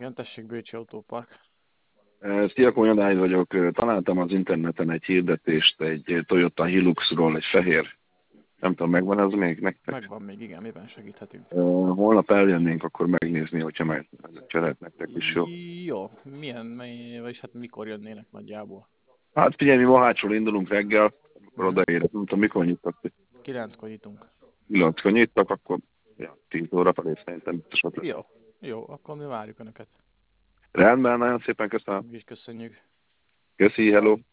Igen, tessék, Bécsi Autópark. Szia, Konyad vagyok. Találtam az interneten egy hirdetést egy Toyota Hiluxról, egy fehér. Nem tudom, megvan az még nektek? Megvan még, igen, miben segíthetünk? Holnap eljönnénk akkor megnézni, hogyha lehet nektek is jó. Jó, vagyis hát mikor jönnének nagyjából? Hát figyelj, mi Mohácsról indulunk reggel, akkor odaérek. Nem tudom, mikor nyitnak. 9-kor nyitunk. 9-kor nyitnak, akkor 10 óra felé szerintem biztos ott lesz. Jó, akkor mi várjuk Önöket. Rendben, nagyon szépen köszönöm. Mi is köszönjük. Köszi, hello.